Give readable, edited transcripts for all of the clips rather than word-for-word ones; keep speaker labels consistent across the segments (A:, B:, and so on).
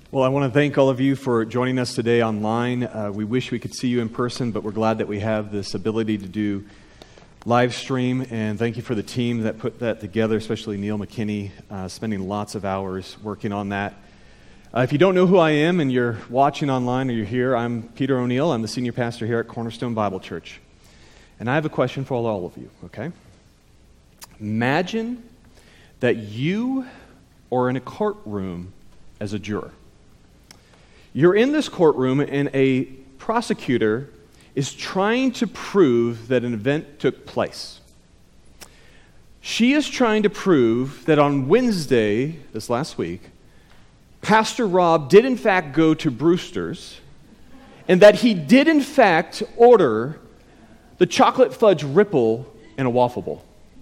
A: Well, I want to thank all of you for joining us today online. We wish we could see you in person, but we're glad that we have this ability to do live stream, and thank you for the team that put that together, especially Neil McKinney, spending lots of hours working on that. If you don't know who I am and you're watching online or you're here, I'm Peter O'Neill. I'm the senior pastor here at Cornerstone Bible Church. And I have a question for all of you, okay? Imagine that you are in a courtroom as a juror. You're in this courtroom and a prosecutor is trying to prove that an event took place. She is trying to prove that on Wednesday, this last week, Pastor Rob did in fact go to Brewster's and that he did in fact order the chocolate fudge ripple in a waffle bowl.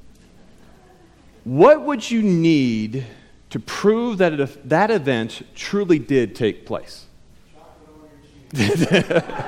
A: What would you need to prove that that event truly did take place? If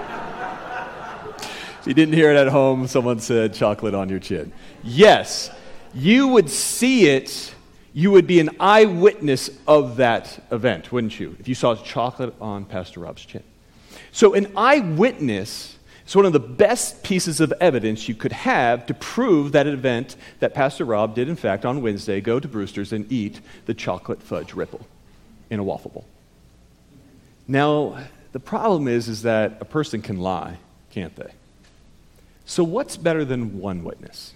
A: you didn't hear it at home, someone said chocolate on your chin. Yes, you would see it. You would be an eyewitness of that event, wouldn't you? If you saw chocolate on Pastor Rob's chin. So an eyewitness is one of the best pieces of evidence you could have to prove that an event that Pastor Rob did, in fact, on Wednesday, go to Brewster's and eat the chocolate fudge ripple in a waffle bowl. Now, the problem is that a person can lie, can't they? So what's better than one witness?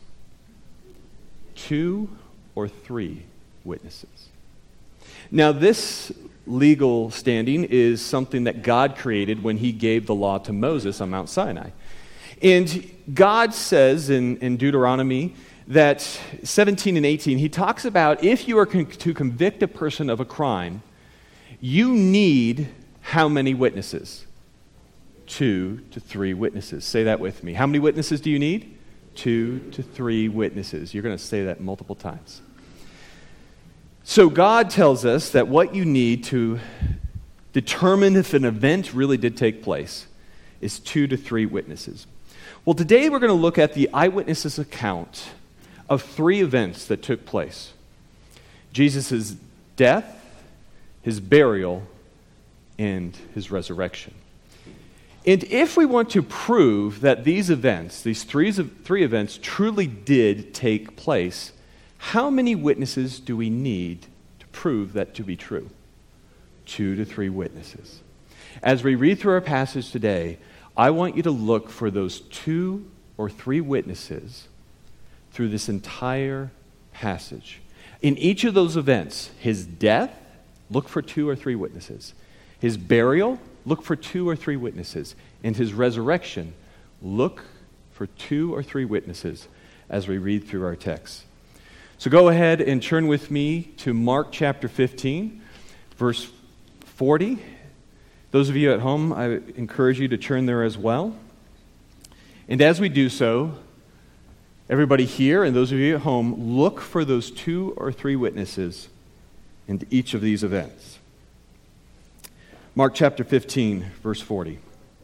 A: 2 or 3 witnesses. Now, this legal standing is something that God created when he gave the law to Moses on Mount Sinai. And God says in Deuteronomy that 17 and 18, he talks about if you are to convict a person of a crime, you need how many witnesses? 2 to 3 witnesses. Say that with me. How many witnesses do you need? 2 to 3 witnesses. You're going to say that multiple times. So God tells us that what you need to determine if an event really did take place is 2 to 3 witnesses. Well, today we're going to look at the eyewitnesses' account of 3 events that took place. Jesus' death, his burial, and his resurrection. And if we want to prove that these events, these three events, truly did take place, how many witnesses do we need to prove that to be true? 2 to 3 witnesses. As we read through our passage today, I want you to look for those 2 or 3 witnesses through this entire passage. In each of those events, his death, look for 2 or 3 witnesses. His burial, look for 2 or 3 witnesses. And his resurrection, look for 2 or 3 witnesses as we read through our text. So go ahead and turn with me to Mark chapter 15, verse 40. Those of you at home, I encourage you to turn there as well. And as we do so, everybody here and those of you at home, look for those 2 or 3 witnesses in each of these events. Mark chapter 15, verse 40.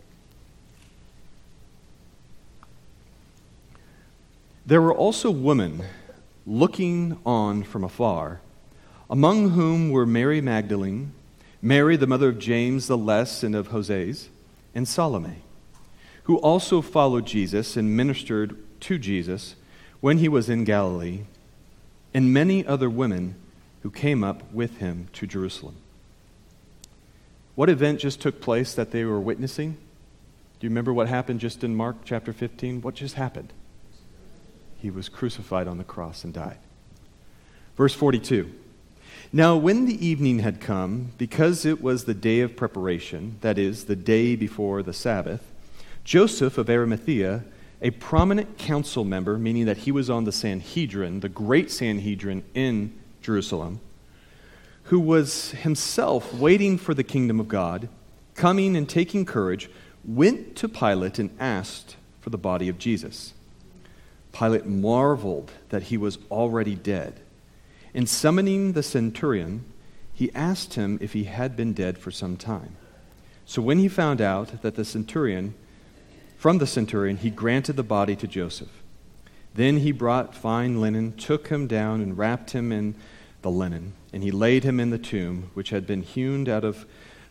A: There were also women looking on from afar, among whom were Mary Magdalene, Mary the mother of James the Less and of Joses, and Salome, who also followed Jesus and ministered to Jesus when he was in Galilee, and many other women who came up with him to Jerusalem. What event just took place that they were witnessing? Do you remember what happened just in Mark chapter 15? What just happened? He was crucified on the cross and died. Verse 42. Now when the evening had come, because it was the day of preparation, that is, the day before the Sabbath, Joseph of Arimathea, a prominent council member, meaning that he was on the Sanhedrin, the great Sanhedrin in Jerusalem, who was himself waiting for the kingdom of God, coming and taking courage, went to Pilate and asked for the body of Jesus. Pilate marveled that he was already dead. And summoning the centurion, he asked him if he had been dead for some time. So when he found out that from the centurion, he granted the body to Joseph. Then he brought fine linen, took him down, and wrapped him in the linen, and he laid him in the tomb, which had been hewn out of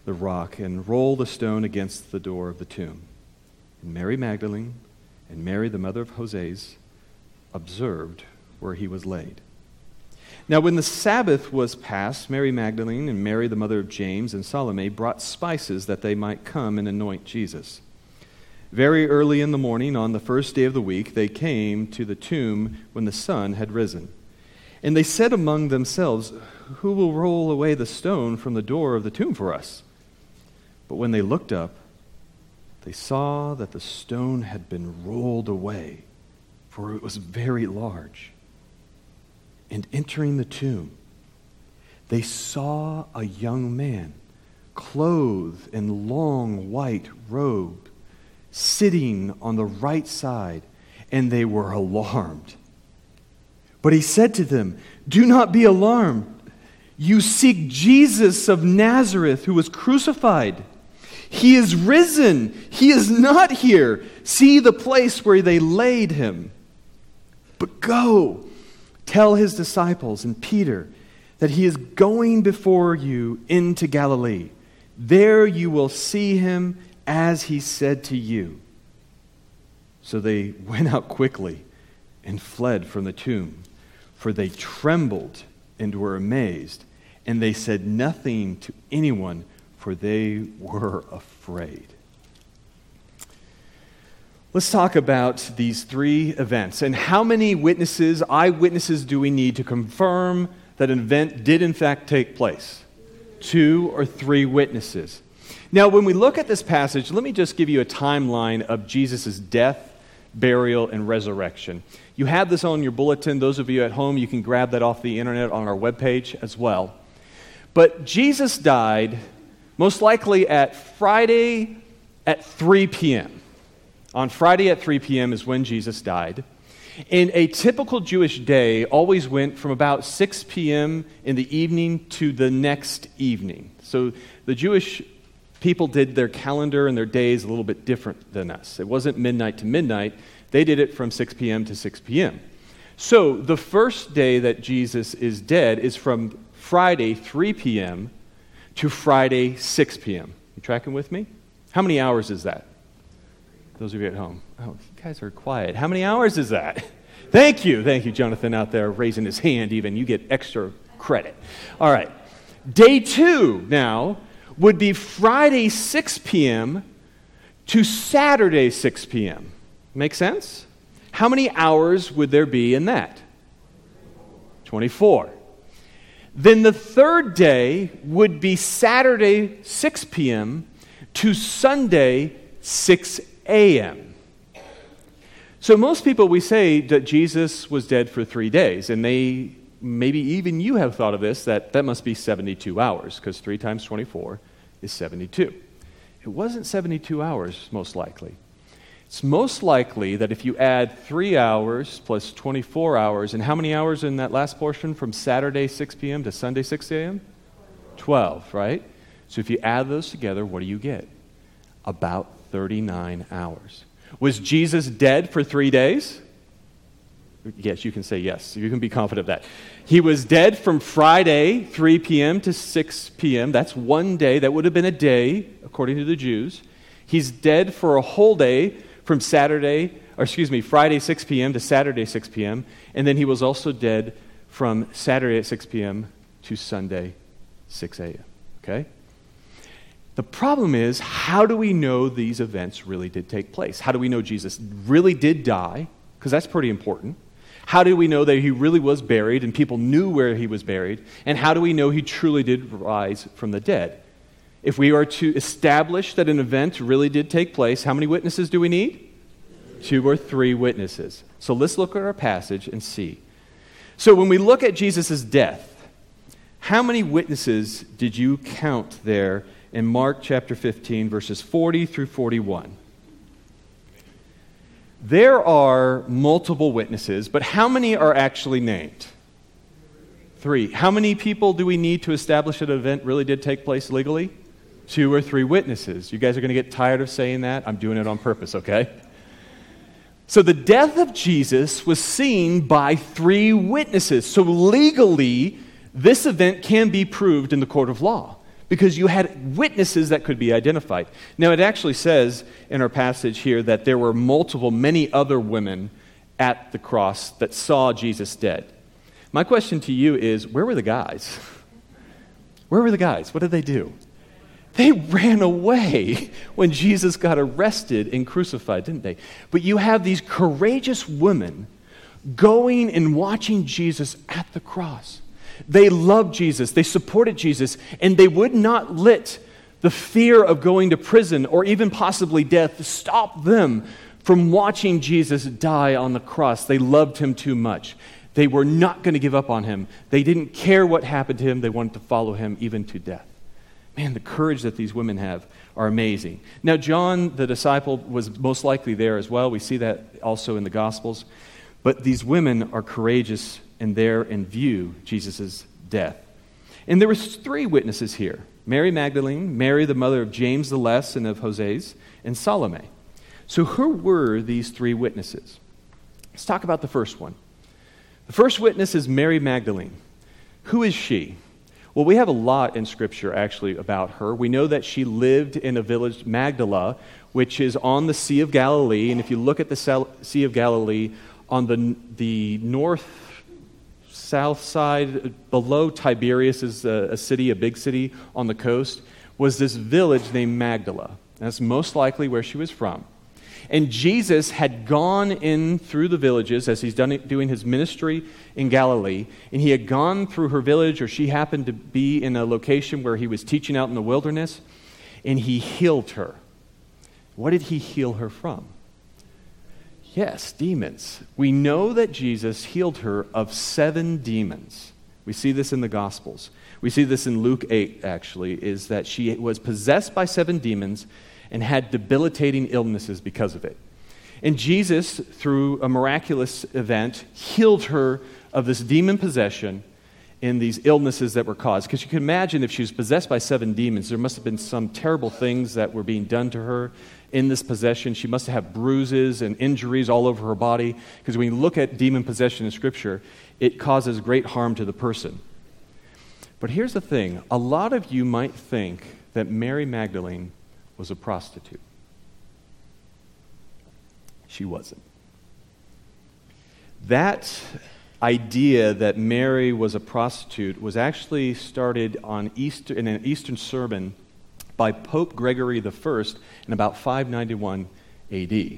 A: the rock and roll the stone against the door of the tomb. And Mary Magdalene and Mary, the mother of Joses, observed where he was laid. Now when the Sabbath was past, Mary Magdalene and Mary, the mother of James, and Salome brought spices that they might come and anoint Jesus. Very early in the morning, on the first day of the week, they came to the tomb when the sun had risen. And they said among themselves, "Who will roll away the stone from the door of the tomb for us?" But when they looked up, they saw that the stone had been rolled away, for it was very large. And entering the tomb, they saw a young man, clothed in long white robe, sitting on the right side, and they were alarmed. But he said to them, "Do not be alarmed. You seek Jesus of Nazareth, who was crucified. He is risen. He is not here. See the place where they laid him. But go, tell his disciples and Peter that he is going before you into Galilee. There you will see him as he said to you." So they went out quickly and fled from the tomb, for they trembled and were amazed, and they said nothing to anyone, for they were afraid. Let's talk about these three events. And how many witnesses, eyewitnesses, do we need to confirm that an event did in fact take place? 2 or 3 witnesses. Now, when we look at this passage, let me just give you a timeline of Jesus' death, burial, and resurrection. You have this on your bulletin. Those of you at home, you can grab that off the internet on our webpage as well. But Jesus died most likely at Friday at 3 p.m. On Friday at 3 p.m. is when Jesus died. And a typical Jewish day always went from about 6 p.m. in the evening to the next evening. So the Jewish people did their calendar and their days a little bit different than us. It wasn't midnight to midnight. They did it from 6 p.m. to 6 p.m. So the first day that Jesus is dead is from Friday 3 p.m. to Friday 6 p.m. You tracking with me? How many hours is that? Those of you at home. Oh, you guys are quiet. How many hours is that? Thank you, Jonathan, out there raising his hand even. You get extra credit. All right. Day 2 now would be Friday 6 p.m. to Saturday 6 p.m. Make sense? How many hours would there be in that? 24. Then the third day would be Saturday 6 p.m. to Sunday 6 a.m. So most people, we say that Jesus was dead for 3 days, and maybe even you have thought of this, that must be 72 hours, because 3 times 24 is 72. It wasn't 72 hours, most likely. It's most likely that if you add 3 hours plus 24 hours, and how many hours in that last portion from Saturday 6 p.m. to Sunday 6 a.m.? 12, right? So if you add those together, what do you get? About 39 hours. Was Jesus dead for 3 days? Yes, you can say yes. You can be confident of that. He was dead from Friday, 3 p.m. to 6 p.m. That's 1 day. That would have been a day, according to the Jews. He's dead for a whole day from Friday 6 p.m. to Saturday 6 p.m. And then he was also dead from Saturday at 6 p.m. to Sunday 6 a.m. Okay? The problem is, how do we know these events really did take place? How do we know Jesus really did die? Because that's pretty important. How do we know that he really was buried and people knew where he was buried? And how do we know he truly did rise from the dead? If we are to establish that an event really did take place, how many witnesses do we need? 2 or 3 witnesses. So let's look at our passage and see. So when we look at Jesus' death, how many witnesses did you count there in Mark chapter 15, verses 40 through 41? There are multiple witnesses, but how many are actually named? 3. How many people do we need to establish that an event really did take place legally? 2 or 3 witnesses. You guys are going to get tired of saying that? I'm doing it on purpose, okay? So the death of Jesus was seen by 3 witnesses. So legally, this event can be proved in the court of law because you had witnesses that could be identified. Now, it actually says in our passage here that there were many other women at the cross that saw Jesus dead. My question to you is, where were the guys? Where were the guys? What did they do? They ran away when Jesus got arrested and crucified, didn't they? But you have these courageous women going and watching Jesus at the cross. They loved Jesus, they supported Jesus, and they would not let the fear of going to prison or even possibly death stop them from watching Jesus die on the cross. They loved him too much. They were not going to give up on him. They didn't care what happened to him. They wanted to follow him even to death. Man, the courage that these women have are amazing. Now, John, the disciple, was most likely there as well. We see that also in the Gospels. But these women are courageous and there and view Jesus' death. And there were 3 witnesses here. Mary Magdalene, Mary the mother of James the Less and of Joses, and Salome. So who were these 3 witnesses? Let's talk about the first one. The first witness is Mary Magdalene. Who is she? Well, we have a lot in Scripture, actually, about her. We know that she lived in a village, Magdala, which is on the Sea of Galilee. And if you look at the Sea of Galilee, on the north-south side, below Tiberias is a city, a big city on the coast, was this village named Magdala. That's most likely where she was from. And Jesus had gone in through the villages as he's doing his ministry in Galilee, and he had gone through her village, or she happened to be in a location where he was teaching out in the wilderness, and he healed her. What did he heal her from? Yes, demons. We know that Jesus healed her of 7 demons. We see this in the Gospels. We see this in Luke 8, actually, is that she was possessed by 7 demons and had debilitating illnesses because of it. And Jesus, through a miraculous event, healed her of this demon possession and these illnesses that were caused. Because you can imagine if she was possessed by 7 demons, there must have been some terrible things that were being done to her in this possession. She must have bruises and injuries all over her body. Because when you look at demon possession in Scripture, it causes great harm to the person. But here's the thing. A lot of you might think that Mary Magdalene was a prostitute. She wasn't. That idea that Mary was a prostitute was actually started in an Eastern sermon by Pope Gregory I in about 591 AD.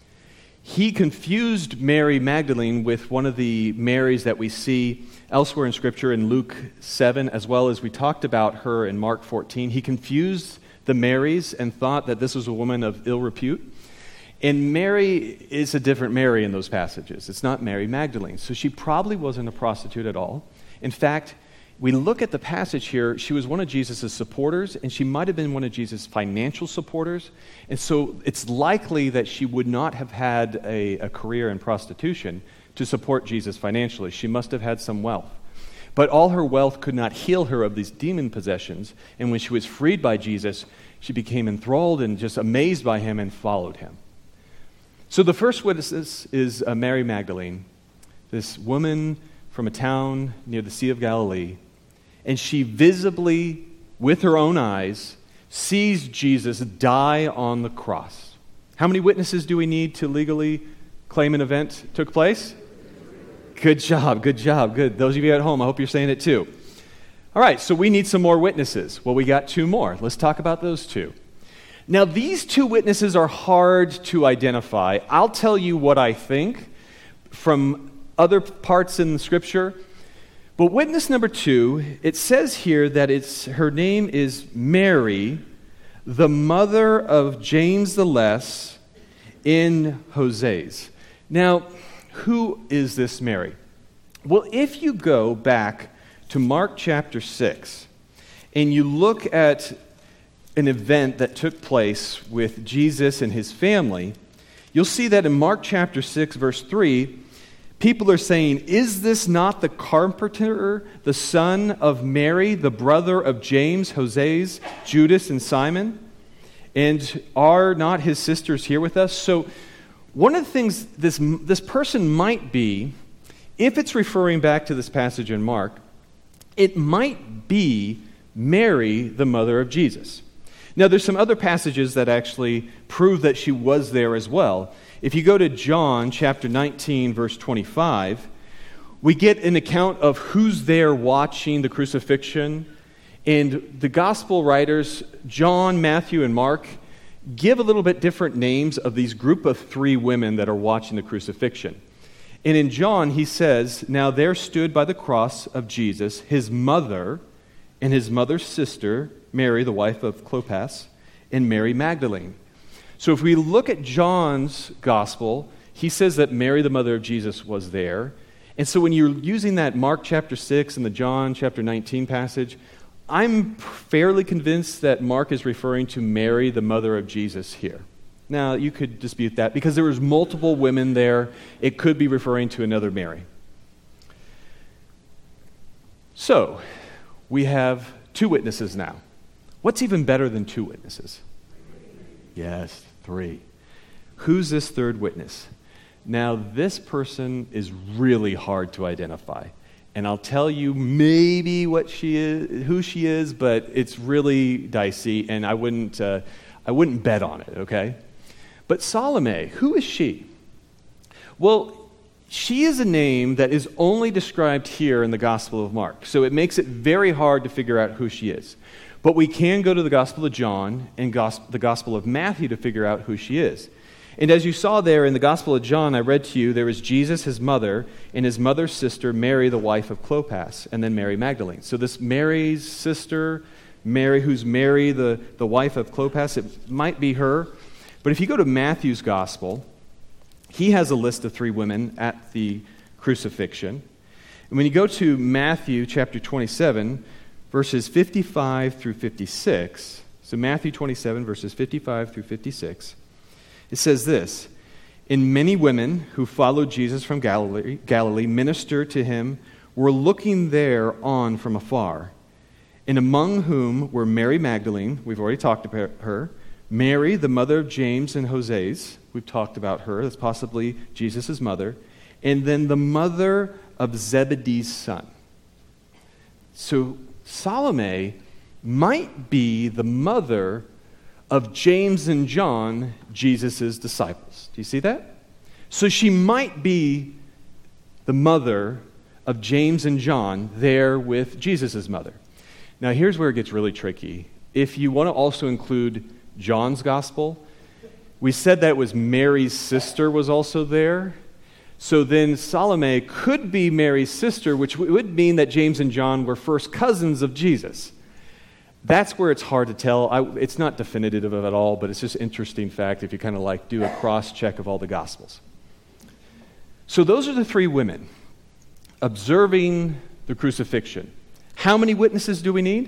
A: He confused Mary Magdalene with one of the Marys that we see elsewhere in Scripture in Luke 7, as well as we talked about her in Mark 14. He confused the Marys and thought that this was a woman of ill repute. And Mary is a different Mary in those passages. It's not Mary Magdalene. So she probably wasn't a prostitute at all. In fact, we look at the passage here, she was one of Jesus' supporters, and she might have been one of Jesus' financial supporters. And so it's likely that she would not have had a career in prostitution to support Jesus financially. She must have had some wealth. But all her wealth could not heal her of these demon possessions. And when she was freed by Jesus, she became enthralled and just amazed by him and followed him. So the first witness is Mary Magdalene, this woman from a town near the Sea of Galilee. And she visibly, with her own eyes, sees Jesus die on the cross. How many witnesses do we need to legally claim an event took place? Good job, good. Those of you at home, I hope you're saying it too. All right, so we need some more witnesses. Well, we got 2 more. Let's talk about those 2. Now, these 2 witnesses are hard to identify. I'll tell you what I think from other parts in the Scripture. But witness number 2, it says here that her name is Mary, the mother of James the Less in Joses. Now, who is this Mary? Well, if you go back to Mark chapter 6 and you look at an event that took place with Jesus and his family, you'll see that in Mark chapter 6, verse 3, people are saying, "Is this not the carpenter, the son of Mary, the brother of James, Joses, Judas, and Simon? And are not his sisters here with us?" So one of the things this person might be, if it's referring back to this passage in Mark, it might be Mary, the mother of Jesus. Now, there's some other passages that actually prove that she was there as well. If you go to John chapter 19, verse 25, we get an account of who's there watching the crucifixion. And the gospel writers, John, Matthew, and Mark, give a little bit different names of these group of 3 women that are watching the crucifixion. And in John, he says, "Now there stood by the cross of Jesus his mother and his mother's sister, Mary, the wife of Clopas, and Mary Magdalene." So if we look at John's gospel, he says that Mary, the mother of Jesus, was there. And so when you're using that Mark chapter 6 and the John chapter 19 passage, I'm fairly convinced that Mark is referring to Mary, the mother of Jesus, here. Now, you could dispute that because there was multiple women there. It could be referring to another Mary. So, we have 2 witnesses now. What's even better than 2 witnesses? Yes, 3. Who's this third witness? Now, this person is really hard to identify. And I'll tell you maybe who she is, but it's really dicey, and I wouldn't bet on it, okay? But Salome, who is she? Well, she is a name that is only described here in the Gospel of Mark, so it makes it very hard to figure out who she is. But we can go to the Gospel of John and the Gospel of Matthew to figure out who she is. And as you saw there in the Gospel of John, I read to you, there was Jesus, his mother, and his mother's sister, Mary, the wife of Clopas, and then Mary Magdalene. So this Mary's sister, Mary, who's Mary, the wife of Clopas, it might be her. But if you go to Matthew's Gospel, he has a list of 3 women at the crucifixion. And when you go to Matthew chapter 27, verses 55 through 56, so Matthew 27, verses 55 through 56, it says this, "And many women who followed Jesus from Galilee ministered to him, were looking there on from afar, and among whom were Mary Magdalene," we've already talked about her, "Mary, the mother of James and Joses," we've talked about her, that's possibly Jesus' mother, and then the mother of Zebedee's son. So Salome might be the mother of James and John, Jesus' disciples. Do you see that? So she might be the mother of James and John there with Jesus' mother. Now here's where it gets really tricky. If you want to also include John's gospel, we said that it was Mary's sister was also there. So then Salome could be Mary's sister, which would mean that James and John were first cousins of Jesus. That's where it's hard to tell. It's not definitive at all, but it's just an interesting fact if you kind of do a cross-check of all the Gospels. So those are the 3 women observing the crucifixion. How many witnesses do we need?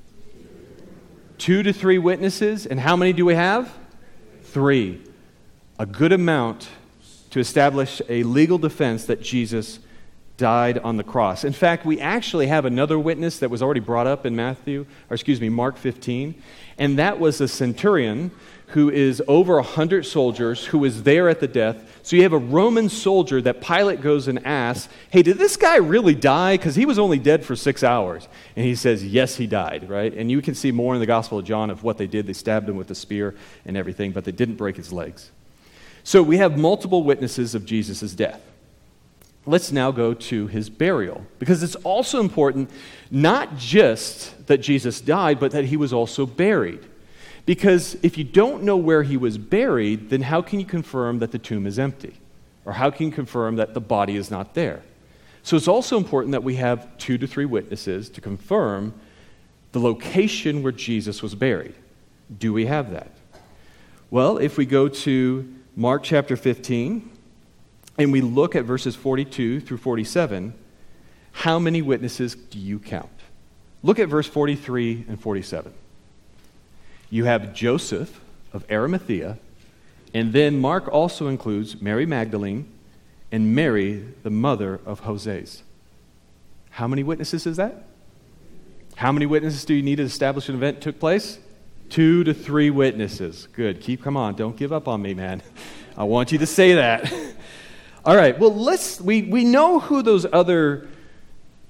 A: 2 to 3 witnesses. And how many do we have? 3. A good amount to establish a legal defense that Jesus died on the cross. In fact, we actually have another witness that was already brought up in Mark 15, and that was a centurion who is over 100 soldiers who was there at the death. So you have a Roman soldier that Pilate goes and asks, "Hey, did this guy really die? Because he was only dead for 6 hours." And he says, "Yes, he died," right? And you can see more in the Gospel of John of what they did. They stabbed him with a spear and everything, but they didn't break his legs. So we have multiple witnesses of Jesus' death. Let's now go to his burial, because it's also important not just that Jesus died, but that he was also buried. Because if you don't know where he was buried, then how can you confirm that the tomb is empty? Or how can you confirm that the body is not there? So it's also important that we have 2 to 3 witnesses to confirm the location where Jesus was buried. Do we have that? Well, if we go to Mark chapter 15, and we look at verses 42 through 47, how many witnesses do you count? Look at verse 43 and 47. You have Joseph of Arimathea, and then Mark also includes Mary Magdalene and Mary, the mother of Joses. How many witnesses is that? How many witnesses do you need to establish an event took place? 2 to 3 witnesses. Good. Come on. Don't give up on me, man. I want you to say that. All right, well, we know who those other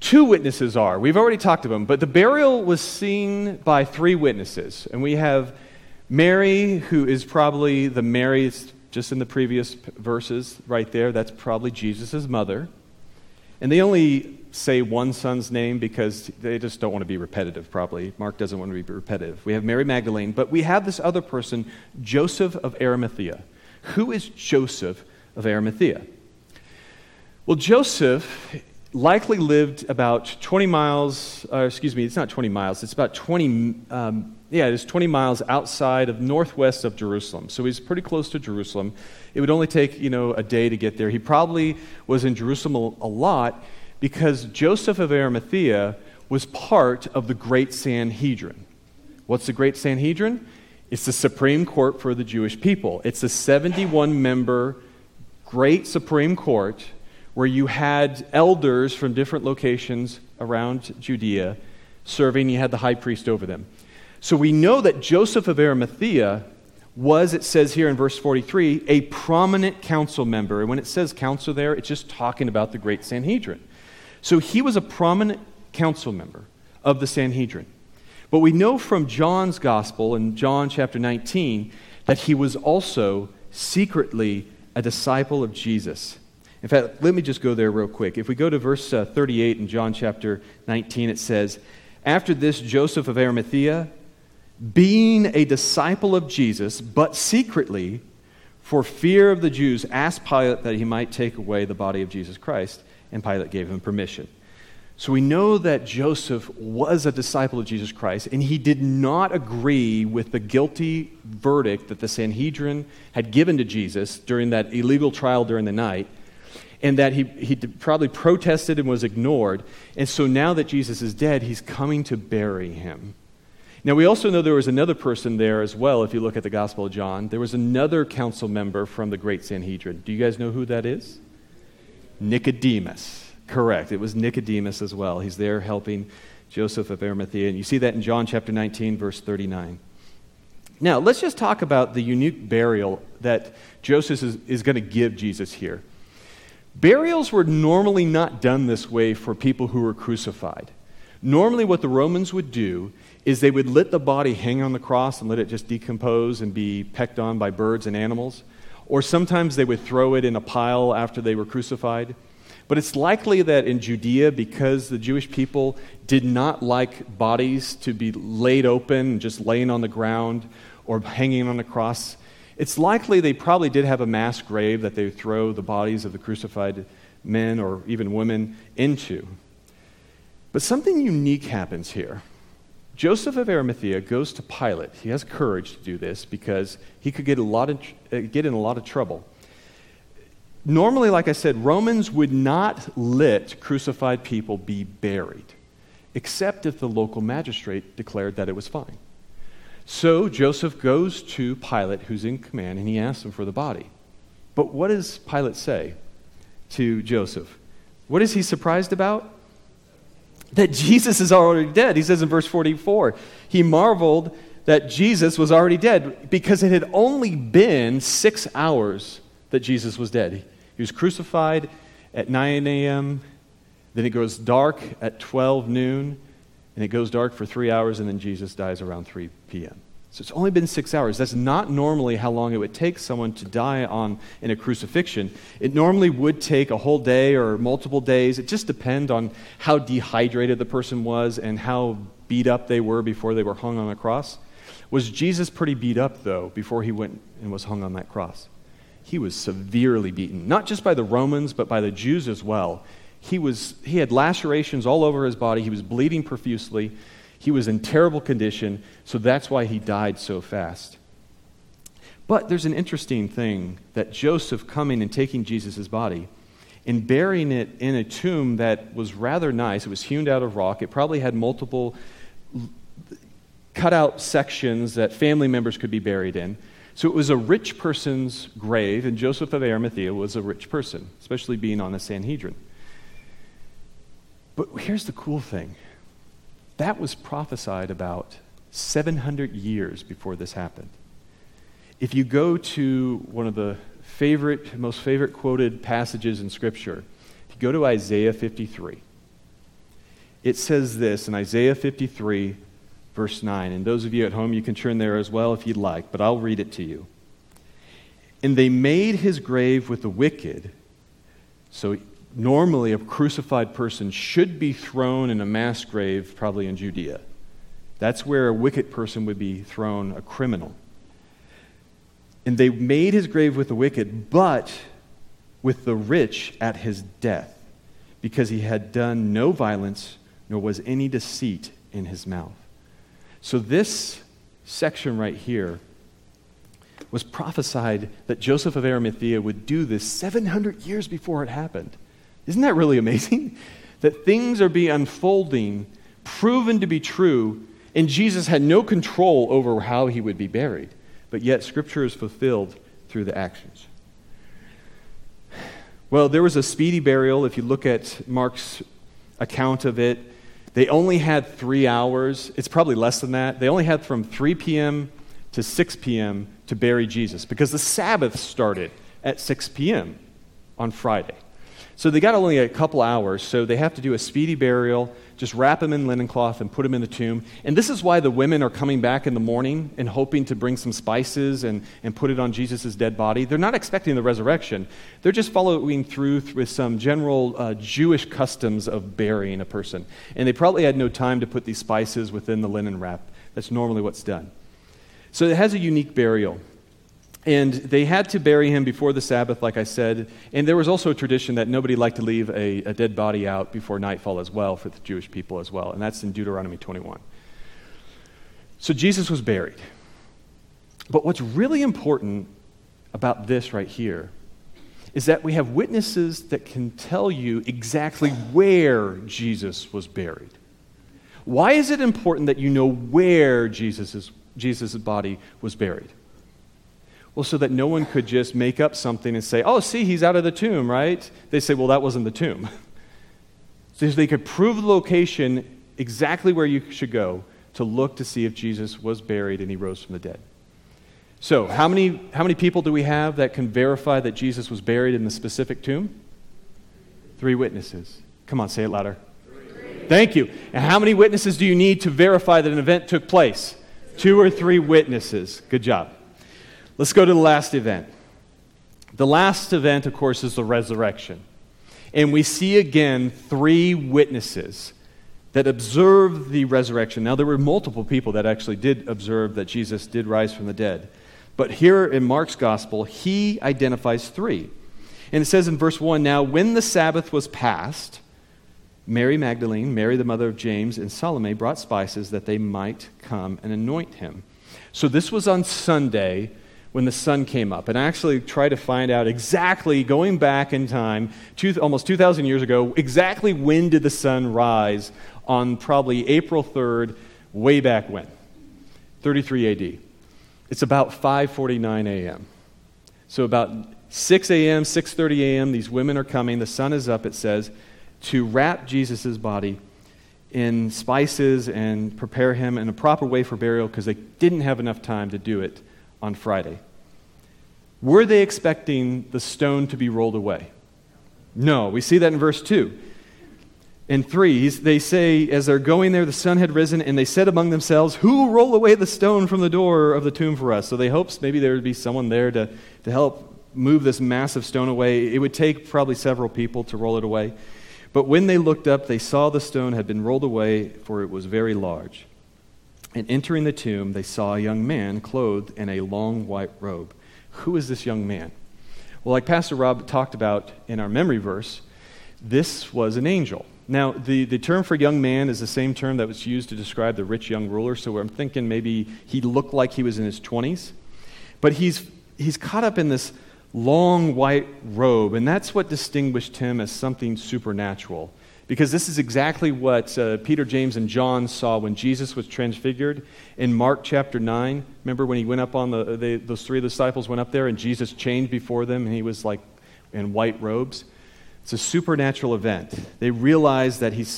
A: 2 witnesses are. We've already talked about them, but the burial was seen by 3 witnesses. And we have Mary, who is probably the Mary, it's just in the previous verses right there, that's probably Jesus' mother. And they only say one son's name because they just don't want to be repetitive, probably. Mark doesn't want to be repetitive. We have Mary Magdalene, but we have this other person, Joseph of Arimathea. Who is Joseph of Arimathea? Well, Joseph likely lived about 20 miles, it's not 20 miles, it's about 20 miles outside of northwest of Jerusalem. So he's pretty close to Jerusalem. It would only take, a day to get there. He probably was in Jerusalem a lot because Joseph of Arimathea was part of the Great Sanhedrin. What's the Great Sanhedrin? It's the Supreme Court for the Jewish people. It's a 71-member Great Supreme Court where you had elders from different locations around Judea serving. You had the high priest over them. So we know that Joseph of Arimathea was, it says here in verse 43, a prominent council member. And when it says council there, it's just talking about the Great Sanhedrin. So he was a prominent council member of the Sanhedrin. But we know from John's gospel in John chapter 19 that he was also secretly a disciple of Jesus. In fact, let me just go there real quick. If we go to verse 38 in John chapter 19, it says, "After this, Joseph of Arimathea, being a disciple of Jesus, but secretly, for fear of the Jews, asked Pilate that he might take away the body of Jesus Christ, and Pilate gave him permission." So we know that Joseph was a disciple of Jesus Christ, and he did not agree with the guilty verdict that the Sanhedrin had given to Jesus during that illegal trial during the night, and that he probably protested and was ignored. And so now that Jesus is dead, he's coming to bury him. Now, we also know there was another person there as well, if you look at the Gospel of John. There was another council member from the Great Sanhedrin. Do you guys know who that is? Nicodemus. Correct. It was Nicodemus as well. He's there helping Joseph of Arimathea. And you see that in John chapter 19, verse 39. Now, let's just talk about the unique burial that Joseph is going to give Jesus here. Burials were normally not done this way for people who were crucified. Normally what the Romans would do is they would let the body hang on the cross and let it just decompose and be pecked on by birds and animals. Or sometimes they would throw it in a pile after they were crucified. But it's likely that in Judea, because the Jewish people did not like bodies to be laid open and just laying on the ground or hanging on the cross, it's likely they probably did have a mass grave that they would throw the bodies of the crucified men or even women into. But something unique happens here. Joseph of Arimathea goes to Pilate. He has courage to do this because he could get in a lot of trouble. Normally, like I said, Romans would not let crucified people be buried, except if the local magistrate declared that it was fine. So Joseph goes to Pilate, who's in command, and he asks him for the body. But what does Pilate say to Joseph? What is he surprised about? That Jesus is already dead. He says in verse 44, he marveled that Jesus was already dead because it had only been 6 hours that Jesus was dead. He was crucified at 9 a.m., then it goes dark at 12 noon, and it goes dark for 3 hours, and then Jesus dies around 3 p.m. So it's only been 6 hours. That's not normally how long it would take someone to die in a crucifixion. It normally would take a whole day or multiple days. It just depends on how dehydrated the person was and how beat up they were before they were hung on a cross. Was Jesus pretty beat up, though, before he went and was hung on that cross? He was severely beaten, not just by the Romans, but by the Jews as well. He had lacerations all over his body. He was bleeding profusely. He was in terrible condition, so that's why he died so fast. But there's an interesting thing that Joseph coming and taking Jesus' body and burying it in a tomb that was rather nice. It was hewn out of rock. It probably had multiple cut-out sections that family members could be buried in. So it was a rich person's grave, and Joseph of Arimathea was a rich person, especially being on the Sanhedrin. But here's the cool thing. That was prophesied about 700 years before this happened. If you go to one of the most favorite quoted passages in Scripture, if you go to Isaiah 53, it says this in Isaiah 53, verse 9. And those of you at home, you can turn there as well if you'd like, but I'll read it to you. And they made his grave with the wicked. So normally a crucified person should be thrown in a mass grave, probably in Judea. That's where a wicked person would be thrown, a criminal. And they made his grave with the wicked, but with the rich at his death, because he had done no violence, nor was any deceit in his mouth. So this section right here was prophesied that Joseph of Arimathea would do this 700 years before it happened. Isn't that really amazing? That things are being unfolding, proven to be true, and Jesus had no control over how he would be buried. But yet Scripture is fulfilled through the actions. Well, there was a speedy burial. If you look at Mark's account of it, they only had 3 hours. It's probably less than that. They only had from 3 p.m. to 6 p.m. to bury Jesus because the Sabbath started at 6 p.m. on Friday. So they got only a couple hours, so they have to do a speedy burial, just wrap him in linen cloth and put him in the tomb. And this is why the women are coming back in the morning and hoping to bring some spices and put it on Jesus' dead body. They're not expecting the resurrection. They're just following through with some general Jewish customs of burying a person. And they probably had no time to put these spices within the linen wrap. That's normally what's done. So it has a unique burial. And they had to bury him before the Sabbath, like I said. And there was also a tradition that nobody liked to leave a dead body out before nightfall as well for the Jewish people as well. And that's in Deuteronomy 21. So Jesus was buried. But what's really important about this right here is that we have witnesses that can tell you exactly where Jesus was buried. Why is it important that you know where Jesus' body was buried? Well, so that no one could just make up something and say, oh, see, he's out of the tomb, right? They say, well, that wasn't the tomb. So they could prove the location exactly where you should go to look to see if Jesus was buried and he rose from the dead. So how many people do we have that can verify that Jesus was buried in the specific tomb? 3 witnesses. Come on, say it louder. 3. Thank you. And how many witnesses do you need to verify that an event took place? 2 or 3 witnesses. Good job. Let's go to the last event. The last event, of course, is the resurrection. And we see again 3 witnesses that observed the resurrection. Now, there were multiple people that actually did observe that Jesus did rise from the dead. But here in Mark's gospel, he identifies 3. And it says in verse 1, now when the Sabbath was past, Mary Magdalene, Mary the mother of James, and Salome brought spices that they might come and anoint him. So this was on Sunday when the sun came up. And I actually tried to find out exactly, going back in time, almost 2,000 years ago, exactly when did the sun rise on probably April 3rd, way back when, 33 AD. It's about 5:49 a.m. So about 6 a.m., 6:30 a.m., these women are coming, the sun is up, it says, to wrap Jesus' body in spices and prepare him in a proper way for burial because they didn't have enough time to do it on Friday. Were they expecting the stone to be rolled away? No. We see that in verse 2. In 3, they say, as they're going there, the sun had risen, and they said among themselves, who will roll away the stone from the door of the tomb for us? So they hoped maybe there would be someone there to help move this massive stone away. It would take probably several people to roll it away. But when they looked up, they saw the stone had been rolled away, for it was very large. And entering the tomb, they saw a young man clothed in a long white robe. Who is this young man? Well, like Pastor Rob talked about in our memory verse, this was an angel. Now, the term for young man is the same term that was used to describe the rich young ruler, so I'm thinking maybe he looked like he was in his 20s. But he's caught up in this long white robe, and that's what distinguished him as something supernatural. Because this is exactly what Peter, James, and John saw when Jesus was transfigured in Mark chapter 9. Remember when he went up on those 3 disciples went up there and Jesus changed before them and he was like in white robes? It's a supernatural event. They realize that he's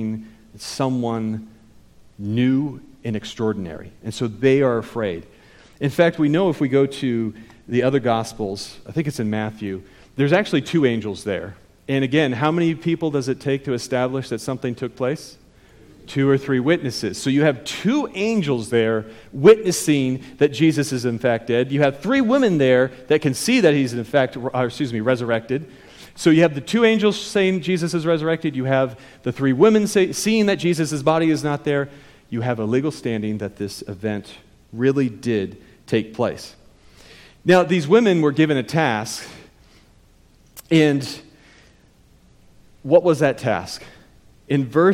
A: someone new and extraordinary. And so they are afraid. In fact, we know if we go to the other Gospels, I think it's in Matthew, there's actually 2 angels there. And again, how many people does it take to establish that something took place? 2 or 3 witnesses. So you have 2 angels there witnessing that Jesus is in fact dead. You have 3 women there that can see that he's in fact, resurrected. So you have the 2 angels saying Jesus is resurrected. You have the 3 women seeing that Jesus' body is not there. You have a legal standing that this event really did take place. Now, these women were given a task, and what was that task? In verse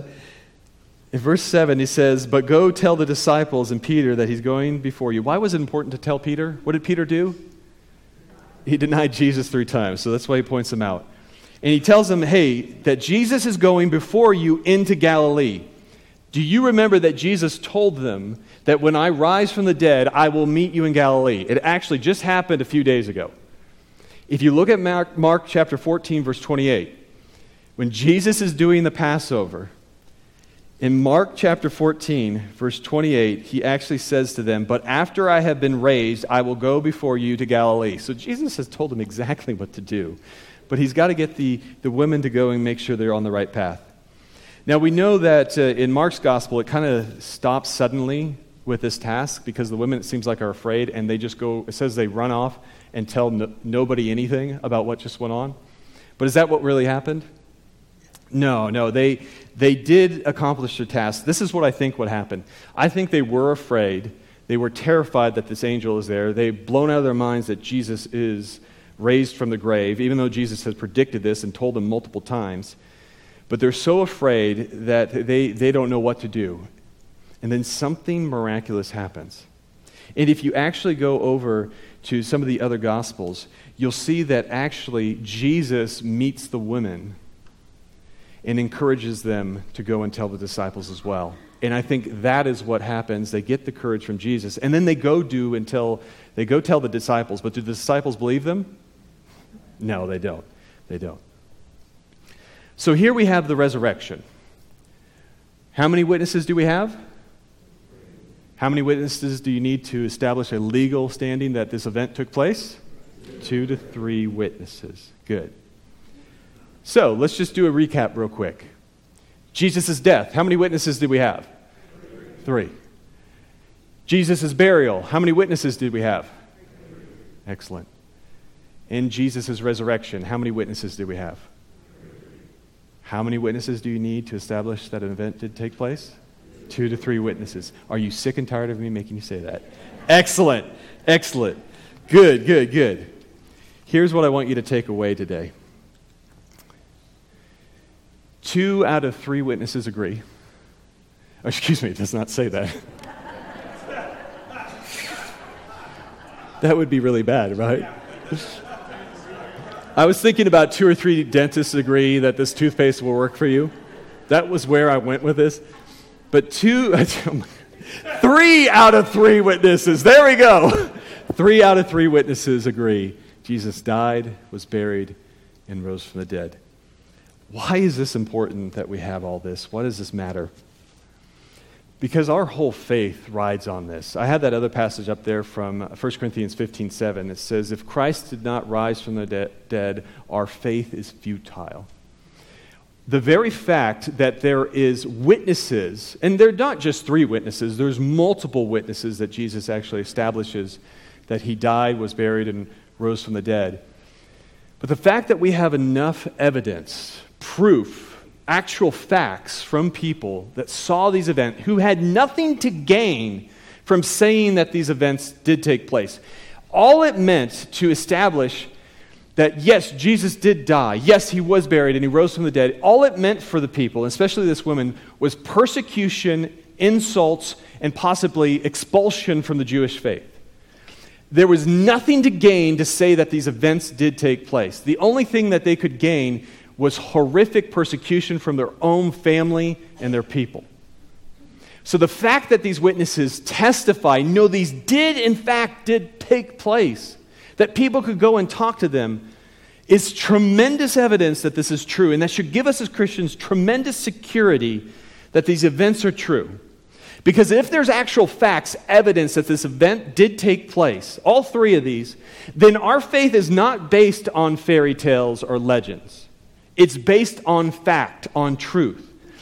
A: 7, he says, "But go tell the disciples and Peter that he's going before you." Why was it important to tell Peter? What did Peter do? He denied Jesus 3 times, so that's why he points them out. And he tells them, hey, that Jesus is going before you into Galilee. Do you remember that Jesus told them that when I rise from the dead, I will meet you in Galilee? It actually just happened a few days ago. If you look at Mark chapter 14, verse 28, when Jesus is doing the Passover, in Mark chapter 14, verse 28, he actually says to them, "But after I have been raised, I will go before you to Galilee." So Jesus has told them exactly what to do. But he's got to get the women to go and make sure they're on the right path. Now we know that in Mark's gospel, it kind of stops suddenly with this task because the women, it seems like, are afraid and they just go, it says they run off and tell nobody anything about what just went on. But is that what really happened? No, they did accomplish their task. This is what I think what happened. I think they were afraid. They were terrified that this angel is there. They've blown out of their minds that Jesus is raised from the grave, even though Jesus has predicted this and told them multiple times. But they're so afraid that they don't know what to do. And then something miraculous happens. And if you actually go over to some of the other Gospels, you'll see that actually Jesus meets the women and encourages them to go and tell the disciples as well. And I think that is what happens. They get the courage from Jesus, and then they go tell the disciples. But do the disciples believe them? No, they don't. They don't. So here we have the resurrection. How many witnesses do we have? How many witnesses do you need to establish a legal standing that this event took place? 2 to 3 witnesses. Good. So let's just do a recap real quick. Jesus' death. How many witnesses did we have? 3. Jesus' burial. How many witnesses did we have?
B: 3.
A: Excellent. And Jesus' resurrection. How many witnesses did we have?
B: 3.
A: How many witnesses do you need to establish that an event did take place? 2 to 3 witnesses. Are you sick and tired of me making you say that? Excellent. Excellent. Good. Here's what I want you to take away today. 2 out of 3 witnesses agree. Oh, excuse me, it does not say that. That would be really bad, right? I was thinking about 2 or 3 dentists agree that this toothpaste will work for you. That was where I went with this. But 3 out of 3 witnesses, there we go. 3 out of 3 witnesses agree. Jesus died, was buried, and rose from the dead. Why is this important that we have all this? Why does this matter? Because our whole faith rides on this. I had that other passage up there from 1 Corinthians 15:7. It says, "If Christ did not rise from the dead, our faith is futile." The very fact that there is witnesses, and they're not just 3 witnesses, there's multiple witnesses that Jesus actually establishes that he died, was buried, and rose from the dead. But the fact that we have enough evidence, proof, actual facts from people that saw these events, who had nothing to gain from saying that these events did take place. All it meant to establish that, yes, Jesus did die, yes, he was buried, and he rose from the dead, all it meant for the people, especially this woman, was persecution, insults, and possibly expulsion from the Jewish faith. There was nothing to gain to say that these events did take place. The only thing that they could gain was horrific persecution from their own family and their people. So the fact that these witnesses testify, no, these did take place, that people could go and talk to them, is tremendous evidence that this is true, and that should give us as Christians tremendous security that these events are true. Because if there's actual facts, evidence that this event did take place, all 3 of these, then our faith is not based on fairy tales or legends. It's based on fact, on truth.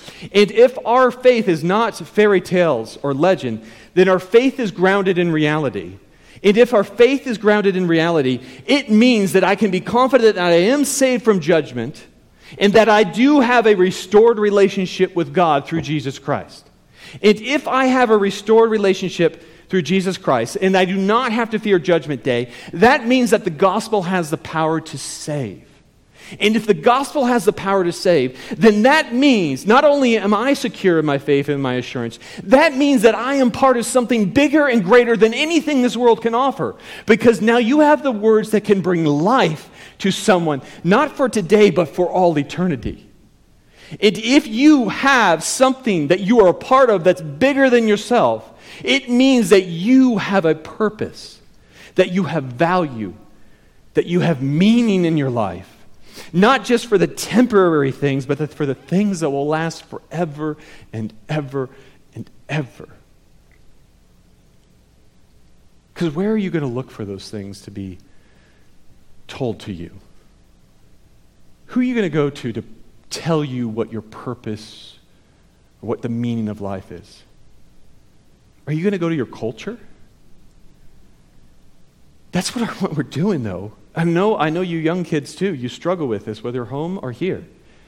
A: And if our faith is not fairy tales or legend, then our faith is grounded in reality. And if our faith is grounded in reality, it means that I can be confident that I am saved from judgment and that I do have a restored relationship with God through Jesus Christ. And if I have a restored relationship through Jesus Christ and I do not have to fear judgment day, that means that the gospel has the power to save. And if the gospel has the power to save, then that means not only am I secure in my faith and my assurance, that means that I am part of something bigger and greater than anything this world can offer. Because now you have the words that can bring life to someone, not for today, but for all eternity. And if you have something that you are a part of that's bigger than yourself, it means that you have a purpose, that you have value, that you have meaning in your life. Not just for the temporary things, but for the things that will last forever and ever and ever. Because where are you going to look for those things to be told to you? Who are you going to go to tell you what your purpose or what the meaning of life is? Are you going to go to your culture? That's what we're doing, though. I know you young kids too, you struggle with this, whether home or here.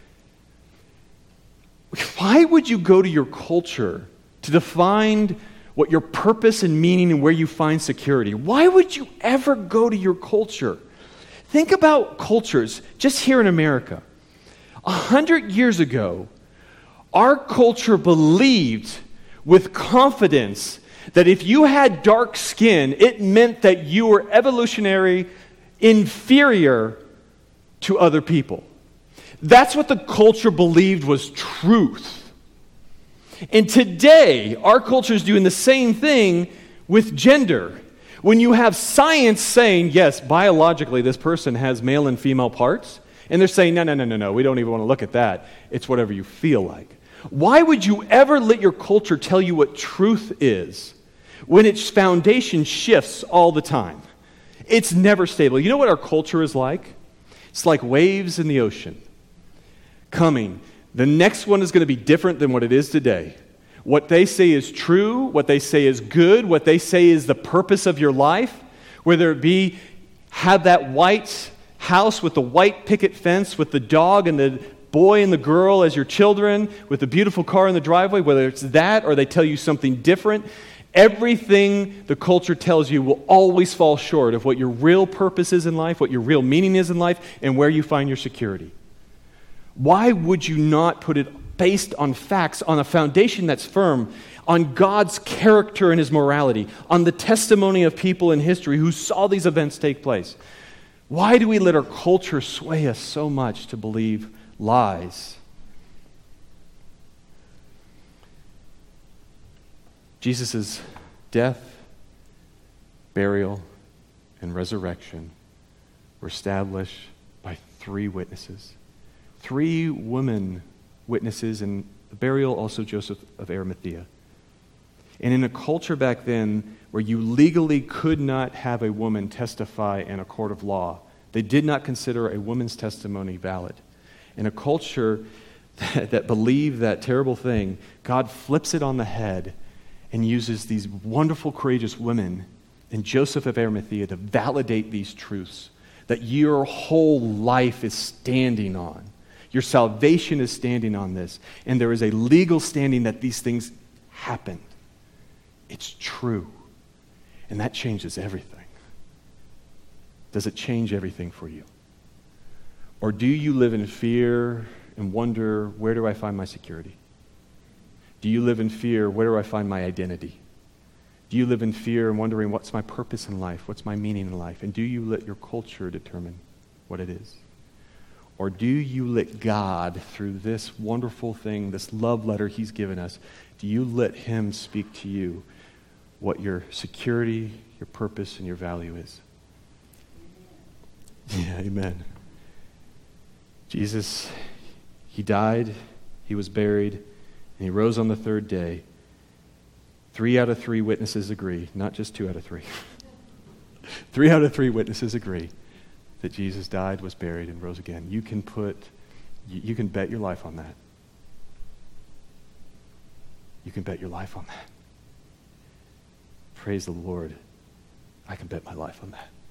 A: Why would you go to your culture to define what your purpose and meaning and where you find security? Why would you ever go to your culture? Think about cultures just here in America. 100 years ago, our culture believed with confidence that if you had dark skin, it meant that you were evolutionary inferior to other people. That's what the culture believed was truth. And today, our culture is doing the same thing with gender. When you have science saying, yes, biologically this person has male and female parts, and they're saying, no, we don't even want to look at that. It's whatever you feel like. Why would you ever let your culture tell you what truth is when its foundation shifts all the time? It's never stable. You know what our culture is like? It's like waves in the ocean coming. The next one is going to be different than what it is today. What they say is true, what they say is good, what they say is the purpose of your life, whether it be have that white house with the white picket fence with the dog and the boy and the girl as your children, with the beautiful car in the driveway, whether it's that or they tell you something different. Everything the culture tells you will always fall short of what your real purpose is in life, what your real meaning is in life, and where you find your security. Why would you not put it based on facts, on a foundation that's firm, on God's character and His morality, on the testimony of people in history who saw these events take place? Why do we let our culture sway us so much to believe lies? Jesus' death, burial, and resurrection were established by 3 witnesses. 3 women witnesses, and the burial also Joseph of Arimathea. And in a culture back then where you legally could not have a woman testify in a court of law, they did not consider a woman's testimony valid. In a culture that believed that terrible thing, God flips it on the head and uses these wonderful, courageous women and Joseph of Arimathea to validate these truths that your whole life is standing on. Your salvation is standing on this. And there is a legal standing that these things happened. It's true. And that changes everything. Does it change everything for you? Or do you live in fear and wonder, where do I find my security? Do you live in fear, where do I find my identity? Do you live in fear and wondering, what's my purpose in life? What's my meaning in life? And do you let your culture determine what it is? Or do you let God, through this wonderful thing, this love letter He's given us, do you let Him speak to you what your security, your purpose, and your value is? Yeah, amen. Jesus, He died, He was buried, and He rose on the 3rd day. 3 out of 3 witnesses agree, not just 2 out of 3. 3 out of 3 witnesses agree that Jesus died, was buried, and rose again. You can bet your life on that. You can bet your life on that. Praise the Lord. I can bet my life on that.